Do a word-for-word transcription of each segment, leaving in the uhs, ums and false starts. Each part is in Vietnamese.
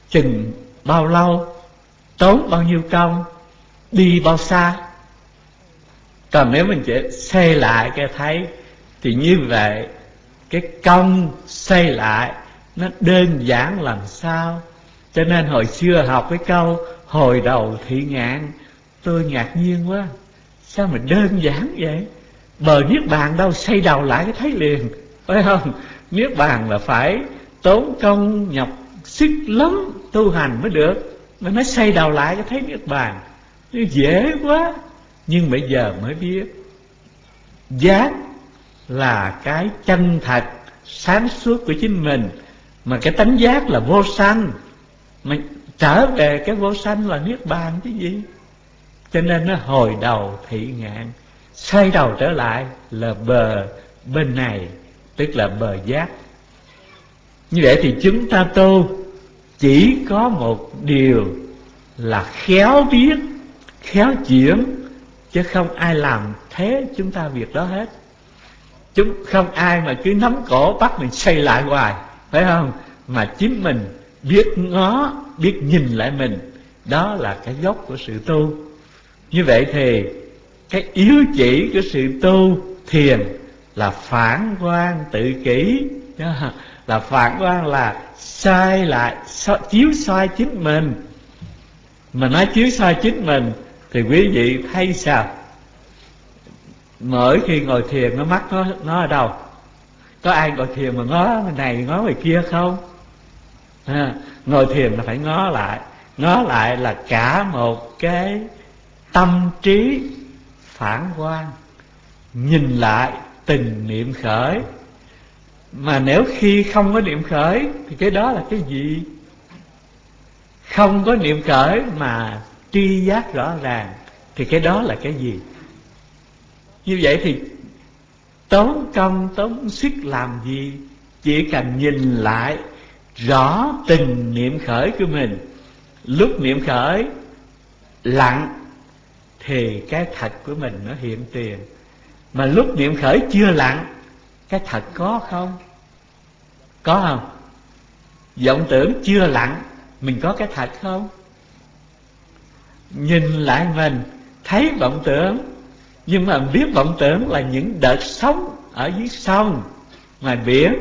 chừng bao lâu, tốn bao nhiêu công, đi bao xa. Còn nếu mình chỉ xây lại cái thấy, thì như vậy cái công xây lại nó đơn giản làm sao. Cho nên hồi xưa học cái câu hồi đầu thị ngạn, tôi ngạc nhiên quá, sao mà đơn giản vậy? Bờ niết bàn đâu xây đầu lại cái thấy liền, phải không? Niết bàn là phải tốn công nhọc sức lắm tu hành mới được, mà nó xây đầu lại cái thấy niết bàn nó dễ quá. Nhưng bây giờ mới biết giác là cái chân thật sáng suốt của chính mình, mà cái tánh giác là vô sanh, mà trở về cái vô sanh là niết bàn chứ gì. Cho nên nó hồi đầu thị ngạn, xoay đầu trở lại là bờ bên này, tức là bờ giác. Như vậy thì chúng ta tu chỉ có một điều là khéo biết, khéo chuyển, chứ không ai làm thế chúng ta việc đó hết. Chúng không ai mà cứ nắm cổ bắt mình xây lại hoài, phải không? Mà chính mình biết ngó, biết nhìn lại mình, đó là cái gốc của sự tu. Như vậy thì cái yếu chỉ của sự tu thiền là phản quan tự kỷ, là phản quan là sai lại, chiếu soi chính mình. Mà nói chiếu soi chính mình thì quý vị thấy sao? Mỗi khi ngồi thiền nó mắt nó, nó ở đâu? Có ai ngồi thiền mà ngó người này ngó người kia không? À, ngồi thiền là phải ngó lại. Ngó lại là cả một cái tâm trí phản quan, nhìn lại từng niệm khởi. Mà nếu khi không có niệm khởi thì cái đó là cái gì? Không có niệm khởi mà tri giác rõ ràng thì cái đó là cái gì? Như vậy thì tốn công tốn sức làm gì? Chỉ cần nhìn lại rõ từng niệm khởi của mình. Lúc niệm khởi lặng thì cái thật của mình nó hiện tiền. Mà lúc niệm khởi chưa lặng, cái thật có không? Có không? Vọng tưởng chưa lặng, mình có cái thật không? Nhìn lại mình thấy vọng tưởng, nhưng mà biết vọng tưởng là những đợt sóng ở dưới sông ngoài biển,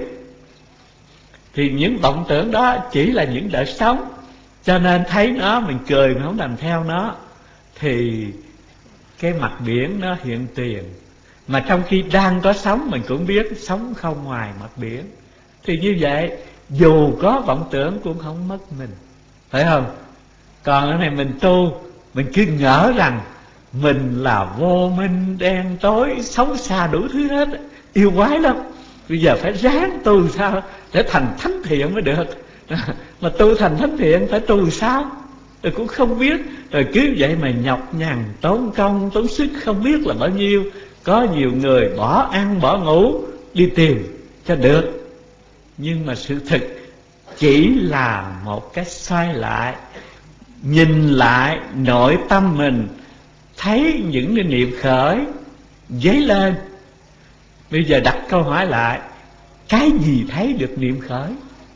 thì những vọng tưởng đó chỉ là những đợt sóng. Cho nên thấy nó mình cười, mình không làm theo nó, thì cái mặt biển nó hiện tiền. Mà trong khi đang có sóng mình cũng biết sóng không ngoài mặt biển. Thì như vậy dù có vọng tưởng cũng không mất mình, phải không? Còn ở này mình tu, mình cứ ngỡ rằng mình là vô minh đen tối, xấu xa đủ thứ hết, yêu quái lắm. Bây giờ phải ráng tu sao để thành thánh thiện mới được. Mà tu thành thánh thiện phải tu sao rồi cũng không biết. Rồi cứ vậy mà nhọc nhằn, tốn công, tốn sức không biết là bao nhiêu. Có nhiều người bỏ ăn, bỏ ngủ đi tìm cho được. Nhưng mà sự thực chỉ là một cái xoay lại, nhìn lại nội tâm mình, thấy những cái niệm khởi dấy lên. Bây giờ đặt câu hỏi lại, cái gì thấy được niệm khởi?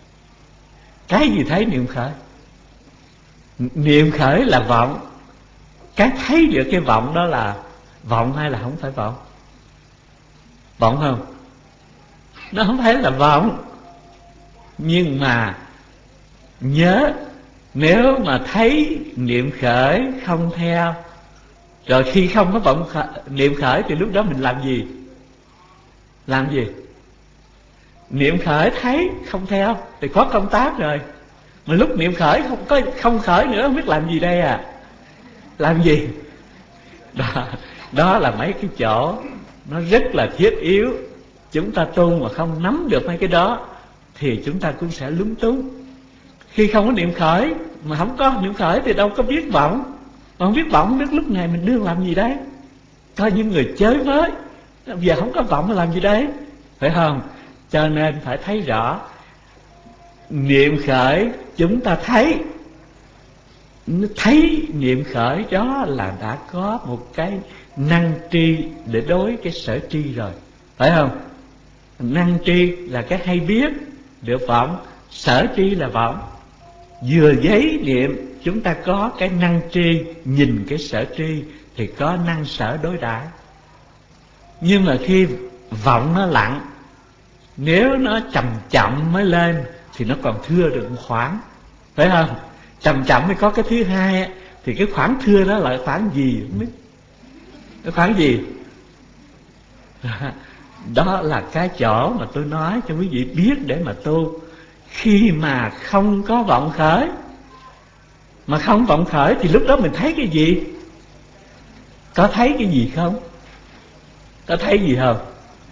Cái gì thấy niệm khởi? Niệm khởi là vọng. Cái thấy được cái vọng đó là vọng hay là không phải vọng? Vọng không? Nó không phải là vọng. Nhưng mà nhớ, nếu mà thấy niệm khởi không theo, rồi khi không có vọng khởi, niệm khởi thì lúc đó mình làm gì? Làm gì? Niệm khởi thấy không theo thì có công tác rồi. Mà lúc niệm khởi không có không khởi nữa, không biết làm gì đây à? Làm gì? Đó, đó là mấy cái chỗ nó rất là thiết yếu. Chúng ta tu mà không nắm được mấy cái đó thì chúng ta cũng sẽ lúng túng. Khi không có niệm khởi, mà không có niệm khởi thì đâu có biết vọng. Mà không biết vọng, không biết lúc này mình đương làm gì đấy. Có những người chới với, giờ không có vọng mà làm gì đấy, phải không? Cho nên phải thấy rõ. Niệm khởi chúng ta thấy, thấy niệm khởi đó là đã có một cái năng tri để đối cái sở tri rồi, phải không? Năng tri là cái hay biết được vọng, sở tri là vọng. Vừa giấy niệm chúng ta có cái năng tri, nhìn cái sở tri thì có năng sở đối đãi. Nhưng mà khi vọng nó lặng, nếu nó chậm chậm mới lên thì nó còn thưa được một khoảng, phải không? Chậm chậm mới có cái thứ hai, thì cái khoảng thưa đó là khoảng gì không biết. Cái khoảng gì? Đó là cái chỗ mà tôi nói cho quý vị biết để mà tu. Khi mà không có vọng khởi, mà không vọng khởi thì lúc đó mình thấy cái gì? Có thấy cái gì không? Có thấy gì không?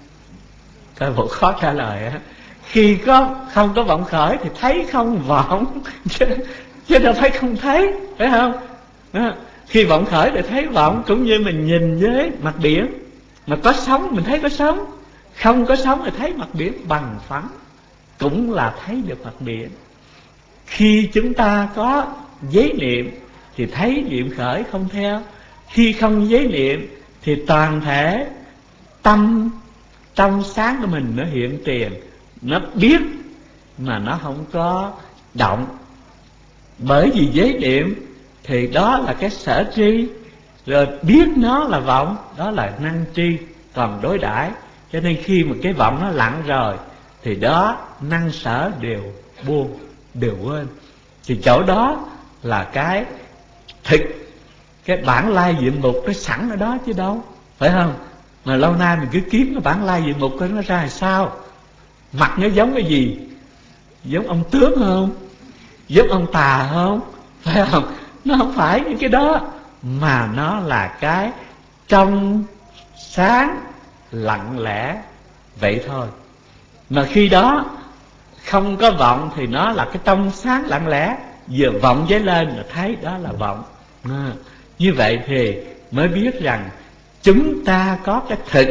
Cái bộ khó trả lời á. Khi có không có vọng khởi thì thấy không vọng, chứ, chứ đâu phải không thấy, phải không? Đó. Khi vọng khởi thì thấy vọng, cũng như mình nhìn với mặt biển, mà có sóng mình thấy có sóng, không có sóng thì thấy mặt biển bằng phẳng, cũng là thấy được mặt biển. Khi chúng ta có giới niệm thì thấy niệm khởi không theo. Khi không giới niệm thì toàn thể tâm trong sáng của mình nó hiện tiền, nó biết mà nó không có động. Bởi vì giới niệm thì đó là cái sở tri, rồi biết nó là vọng, đó là năng tri. Còn đối đãi, cho nên khi mà cái vọng nó lặng rồi thì đó năng sở đều buông, đều quên. Thì chỗ đó là cái thực, cái bản lai diện mục nó sẵn ở đó chứ đâu, phải không? Mà lâu nay mình cứ kiếm cái bản lai diện mục của nó ra là sao? Mặt nó giống cái gì? Giống ông tướng không? Giống ông tà không? Phải không? Nó không phải những cái đó, mà nó là cái trong sáng lặng lẽ vậy thôi. Mà khi đó không có vọng thì nó là cái trong sáng lặng lẽ, vừa vọng dấy lên là thấy đó là vọng. À, như vậy thì mới biết rằng chúng ta có cái thực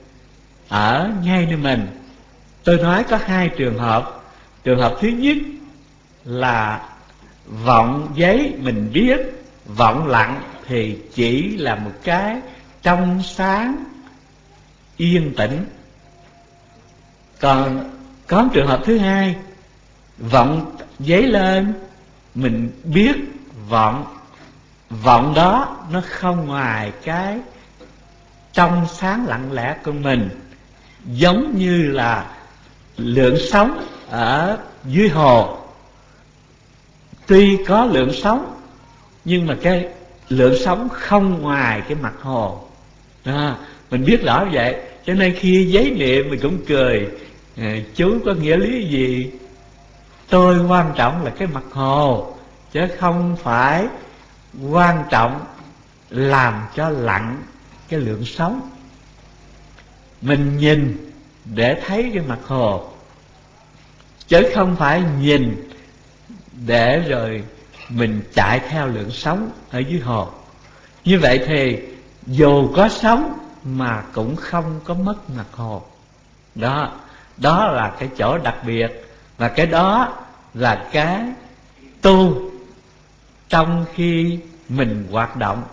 ở ngay nơi mình. Tôi nói có hai trường hợp. Trường hợp thứ nhất là vọng giấy mình biết, vọng lặng thì chỉ là một cái trong sáng yên tĩnh. Còn có trường hợp thứ hai, vọng giấy lên mình biết vọng, vọng đó nó không ngoài cái trong sáng lặng lẽ của mình, giống như là lượng sóng ở dưới hồ. Tuy có lượng sóng nhưng mà cái lượng sóng không ngoài cái mặt hồ. À, mình biết rõ vậy. Cho nên khi giấy niệm mình cũng cười, à, chú có nghĩa lý gì? Tôi quan trọng là cái mặt hồ, chứ không phải quan trọng làm cho lặng cái lượng sóng. Mình nhìn để thấy cái mặt hồ, chứ không phải nhìn để rồi mình chạy theo lượng sóng ở dưới hồ. Như vậy thì dù có sóng mà cũng không có mất mặt hồ. Đó, đó là cái chỗ đặc biệt. Và cái đó là cái tu trong khi mình hoạt động,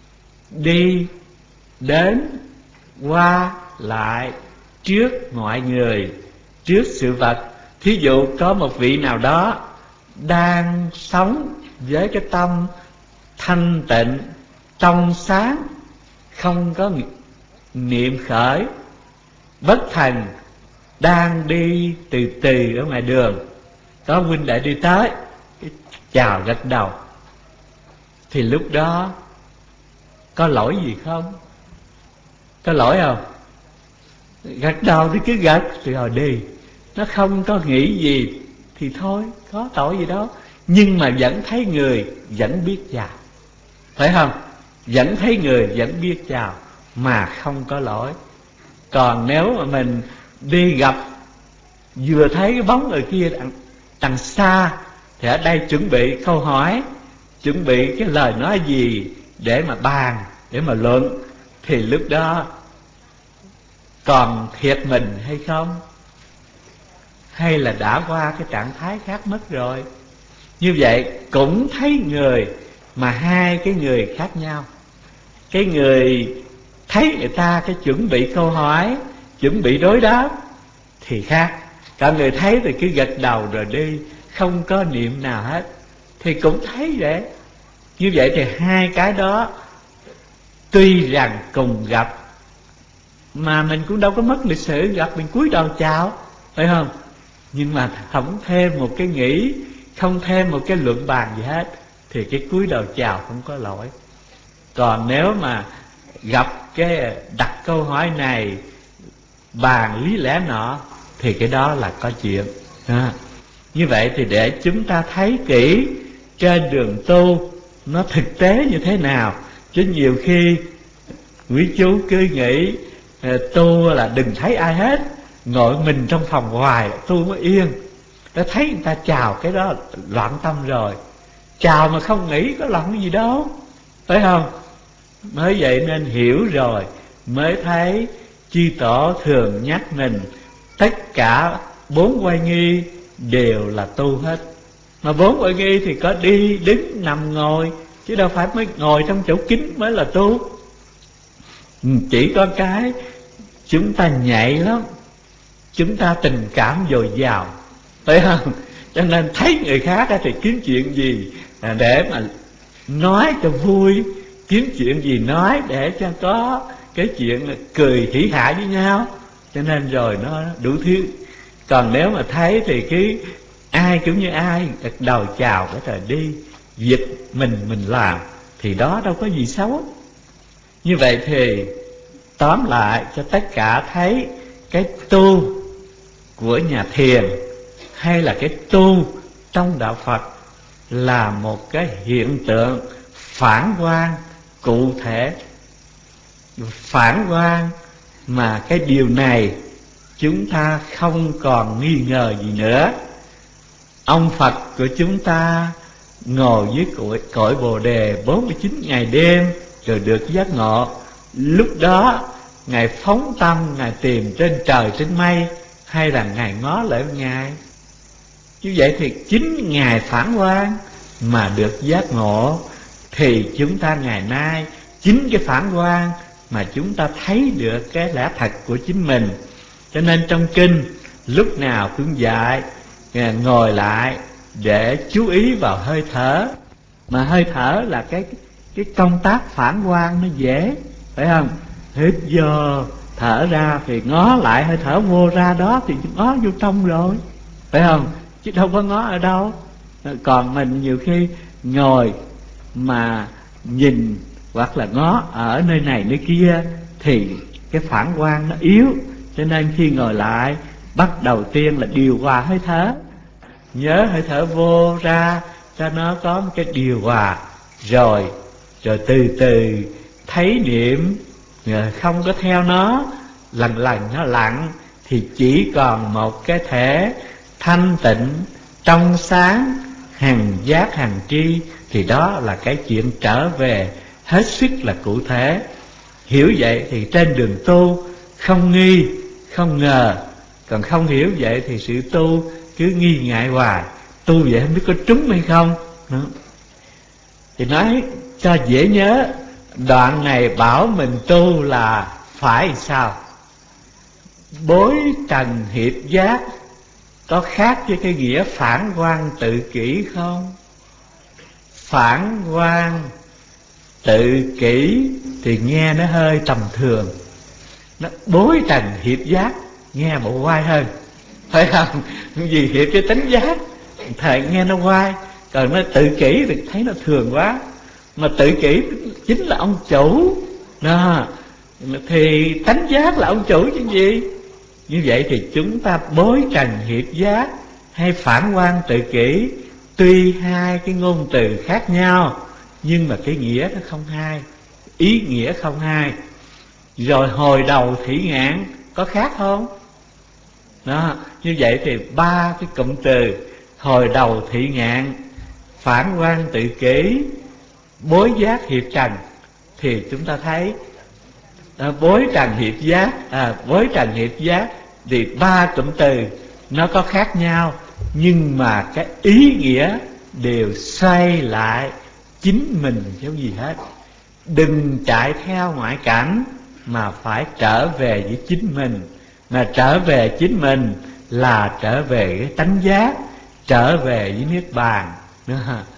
đi đến qua lại trước mọi người, trước sự vật. Thí dụ có một vị nào đó đang sống với cái tâm thanh tịnh, trong sáng, không có niệm khởi, bất thần, đang đi từ từ ở ngoài đường, có huynh đệ đi tới, chào gật đầu, thì lúc đó có lỗi gì không? Có lỗi không? Gật đầu thì cứ gật rồi đi, nó không có nghĩ gì thì thôi, có tội gì đâu. Nhưng mà vẫn thấy người, vẫn biết chào, phải không? Vẫn thấy người, vẫn biết chào, mà không có lỗi. Còn nếu mà mình đi gặp, vừa thấy cái bóng người kia đằng, đằng xa, thì ở đây chuẩn bị câu hỏi, chuẩn bị cái lời nói gì để mà bàn, để mà luận, thì lúc đó còn thiệt mình hay không? Hay là đã qua cái trạng thái khác mất rồi? Như vậy cũng thấy người, mà hai cái người khác nhau. Cái người thấy người ta cái chuẩn bị câu hỏi, chuẩn bị đối đáp thì khác. Cả người thấy thì cứ gật đầu rồi đi, không có niệm nào hết. thì cũng thấy vậy. Như vậy thì hai cái đó tuy rằng cùng gặp, mà mình cũng đâu có mất lịch sử, gặp mình cúi đầu chào, phải không? Nhưng mà không thêm một cái nghĩ, không thêm một cái luận bàn gì hết, thì cái cúi đầu chào không có lỗi. Còn nếu mà gặp cái đặt câu hỏi này, bàn lý lẽ nọ, thì cái đó là có chuyện à. Như vậy thì để chúng ta thấy kỹ trên đường tu nó thực tế như thế nào. Chứ nhiều khi quý chú cứ nghĩ tu là đừng thấy ai hết, ngồi mình trong phòng hoài tu mới yên. Đã thấy người ta chào cái đó loạn tâm rồi. Chào mà không nghĩ có loạn cái gì đâu, phải không? Mới vậy nên hiểu rồi mới thấy chư tổ thường nhắc mình tất cả bốn oai nghi đều là tu hết. Mà bốn oai nghi thì có đi, đứng, nằm, ngồi, chứ đâu phải mới ngồi trong chỗ kín mới là tu. Chỉ có cái chúng ta nhạy lắm, chúng ta tình cảm dồi dào, phải không? Cho nên thấy người khác thì kiếm chuyện gì để mà nói cho vui, kiếm chuyện gì nói để cho có cái chuyện cười hỉ hả với nhau. Cho nên rồi nó đủ thứ. Còn nếu mà thấy thì cái ai cũng như ai, gật đầu chào cái thời đi, việc mình mình làm, thì đó đâu có gì xấu. Như vậy thì tóm lại cho tất cả thấy cái tu của nhà thiền hay là cái tu trong đạo Phật là một cái hiện tượng phản quang cụ thể. Phản quang mà cái điều này chúng ta không còn nghi ngờ gì nữa. Ông Phật của chúng ta ngồi dưới cội, cội Bồ Đề bốn mươi chín ngày đêm rồi được giác ngộ. Lúc đó Ngài phóng tâm, Ngài tìm trên trời trên mây, hay là Ngài ngó lại Ngài? Như vậy thì chính Ngài phản quang mà được giác ngộ. Thì chúng ta ngày nay chính cái phản quang mà chúng ta thấy được cái lẽ thật của chính mình. Cho nên trong kinh lúc nào cũng dạy ngồi lại để chú ý vào hơi thở. Mà hơi thở là cái cái công tác phản quang nó dễ, phải không? Hít vô thở ra thì ngó lại hơi thở vô ra đó thì ngó vô trong rồi, phải không? Chứ đâu có ngó ở đâu. Còn mình nhiều khi ngồi mà nhìn hoặc là ngó ở nơi này nơi kia thì cái phản quang nó yếu. Cho nên khi ngồi lại, bắt đầu tiên là điều hòa hơi thở, nhớ hơi thở vô ra cho nó có một cái điều hòa. Rồi rồi từ từ thấy niệm, không có theo nó, lần lần nó lặng, thì chỉ còn một cái thể thanh tịnh, trong sáng, hằng giác hằng tri. Thì đó là cái chuyện trở về hết sức là cụ thể. Hiểu vậy thì trên đường tu không nghi, không ngờ. Còn không hiểu vậy thì sự tu cứ nghi ngại hoài, tu vậy không biết có trúng hay không. Đó. Thì nói cho dễ nhớ, đoạn này bảo mình tu là phải sao? Bối trần hiệp giác có khác với cái nghĩa phản quang tự kỷ không? Phản quang tự kỷ thì nghe nó hơi tầm thường. Nó bối trần hiệp giác nghe bộ oai hơn, phải không? Vì hiệp cái tính giác thầy nghe nó oai. Còn nó tự kỷ thì thấy nó thường quá. Mà tự kỷ chính là ông chủ đó, thì tánh giác là ông chủ chứ gì. Như vậy thì chúng ta bối trần hiệp giác hay phản quang tự kỷ, tuy hai cái ngôn từ khác nhau nhưng mà cái nghĩa nó không hai, ý nghĩa không hai. Rồi hồi đầu thủy ngạn có khác không? Đó, như vậy thì ba cái cụm từ hồi đầu thị ngạn, phản quang tự kỷ, bối giác hiệp trần, thì chúng ta thấy à, bối trần hiệp giác, à, bối trần hiệp giác thì ba cụm từ nó có khác nhau, nhưng mà cái ý nghĩa đều xoay lại chính mình chứ gì hết. Đừng chạy theo ngoại cảnh mà phải trở về với chính mình. Mà trở về chính mình là trở về cái tánh giác, trở về với niết bàn.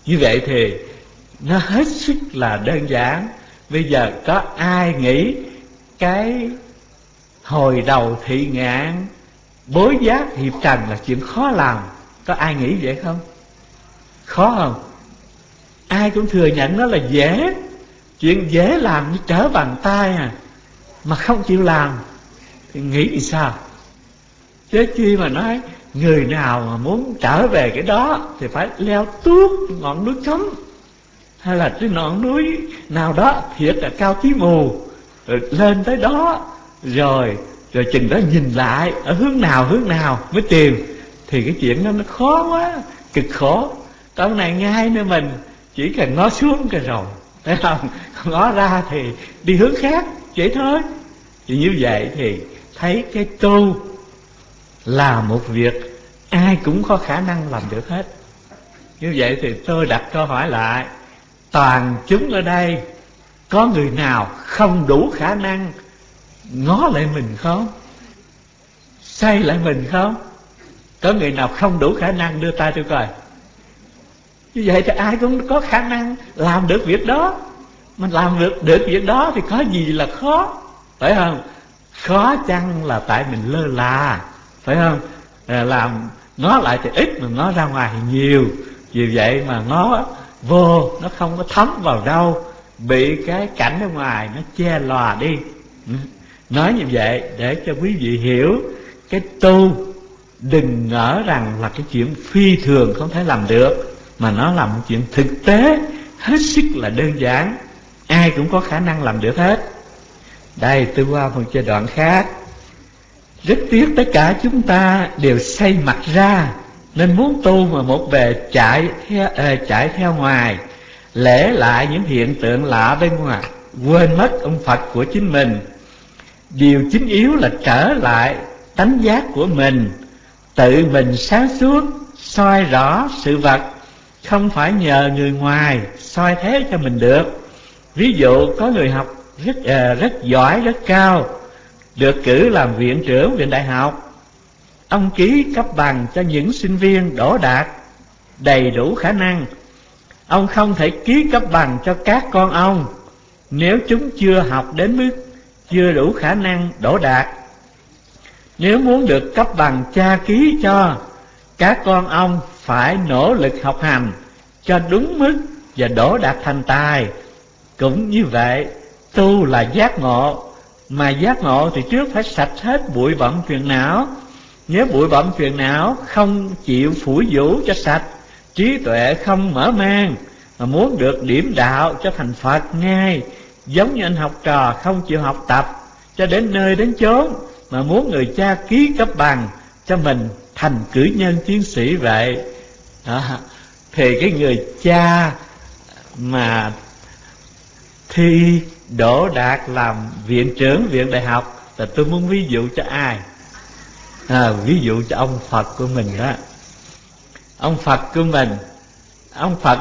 Như vậy thì nó hết sức là đơn giản. Bây giờ có ai nghĩ cái hồi đầu thị ngạn, bối giác hiệp trần là chuyện khó làm? Có ai nghĩ vậy không? Khó không? Ai cũng thừa nhận nó là dễ. Chuyện dễ làm như trở bàn tay à, mà không chịu làm thì nghĩ thì sao? Chứ chi mà nói người nào mà muốn trở về cái đó thì phải leo tuốt ngọn núi cấm, hay là cái ngọn núi nào đó thiệt là cao chí mù, rồi lên tới đó rồi rồi chừng đó nhìn lại ở hướng nào hướng nào mới tìm. Thì cái chuyện đó nó khó quá, cực khổ. Con này ngay nơi mình chỉ cần ngó xuống cái rồi, thấy không? Ngó ra thì đi hướng khác, vậy thôi. Thì như vậy thì thấy cái tu là một việc ai cũng có khả năng làm được hết. Như vậy thì tôi đặt câu hỏi lại, toàn chúng ở đây có người nào không đủ khả năng ngó lại mình không? Xây lại mình không? Có người nào không đủ khả năng đưa tay tôi coi. Như vậy thì ai cũng có khả năng làm được việc đó. Mình làm được, được việc đó thì có gì là khó, phải không? Khó chăng là tại mình lơ là, phải không? À, làm ngó lại thì ít mà ngó ra ngoài thì nhiều. Vì vậy mà ngó vô nó không có thấm vào đâu, bị cái cảnh ở ngoài nó che lòa đi. Nói như vậy để cho quý vị hiểu, cái tu đừng ngỡ rằng là cái chuyện phi thường không thể làm được, mà nó là một chuyện thực tế hết sức là đơn giản, ai cũng có khả năng làm được hết. Đây tôi qua một giai đoạn khác. Rất tiếc tất cả chúng ta đều xây mặt ra, nên muốn tu mà một bề chạy theo, à, chạy theo ngoài, lễ lại những hiện tượng lạ bên ngoài, quên mất ông Phật của chính mình. Điều chính yếu là trở lại tánh giác của mình, tự mình sáng suốt soi rõ sự vật, không phải nhờ người ngoài soi thế cho mình được. Ví dụ có người học rất à, rất giỏi, rất cao, được cử làm viện trưởng viện đại học. Ông ký cấp bằng cho những sinh viên đỗ đạt đầy đủ khả năng. Ông không thể ký cấp bằng cho các con ông nếu chúng chưa học đến mức chưa đủ khả năng đỗ đạt. Nếu muốn được cấp bằng cha ký cho, các con ông phải nỗ lực học hành cho đúng mức và đỗ đạt thành tài. Cũng như vậy, tu là giác ngộ, mà giác ngộ thì trước phải sạch hết bụi bặm phiền não. Nếu bụi bặm phiền não không chịu phủi vũ cho sạch, trí tuệ không mở mang, mà muốn được điểm đạo cho thành Phật ngay, giống như anh học trò không chịu học tập cho đến nơi đến chốn, mà muốn người cha ký cấp bằng cho mình thành cử nhân tiến sĩ vậy đó. Thì cái người cha mà thi đỗ đạt làm viện trưởng viện đại học là tôi muốn ví dụ cho ai? À, ví dụ cho ông Phật của mình đó. Ông Phật của mình, ông Phật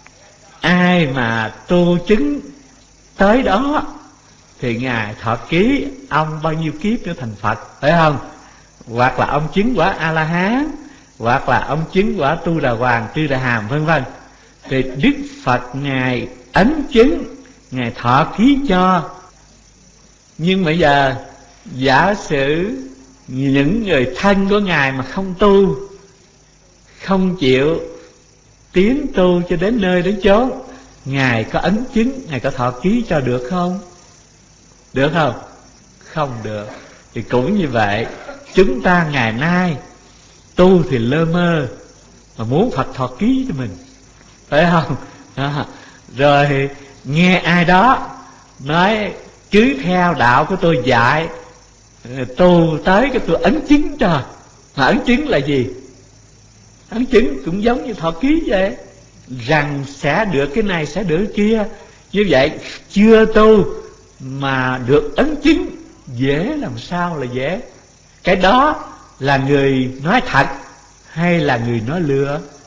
ai mà tu chứng tới đó thì Ngài thọ ký ông bao nhiêu kiếp nữa thành Phật, phải không? Hoặc là ông chứng quả A-la-hán, hoặc là ông chứng quả Tu Đà Hoàng, Tư Đà Hàm, vân vân. Thì Đức Phật Ngài ấn chứng, Ngài thọ ký cho. Nhưng bây giờ giả sử những người thân của Ngài mà không tu, không chịu tiến tu cho đến nơi đến chốn, Ngài có ấn chứng, Ngài có thọ ký cho được không? Được không? Không được. Thì cũng như vậy, chúng ta ngày nay tu thì lơ mơ, mà muốn Phật thọ ký cho mình, phải không? À, rồi nghe ai đó nói cứ theo đạo của tôi dạy, tu tới cái tôi ấn chứng cho. Mà ấn chứng là gì? Ấn chứng cũng giống như thọ ký vậy, rằng sẽ được cái này, sẽ được cái kia. Như vậy chưa tu mà được ấn chứng, dễ làm sao là dễ. Cái đó là người nói thật hay là người nói lừa?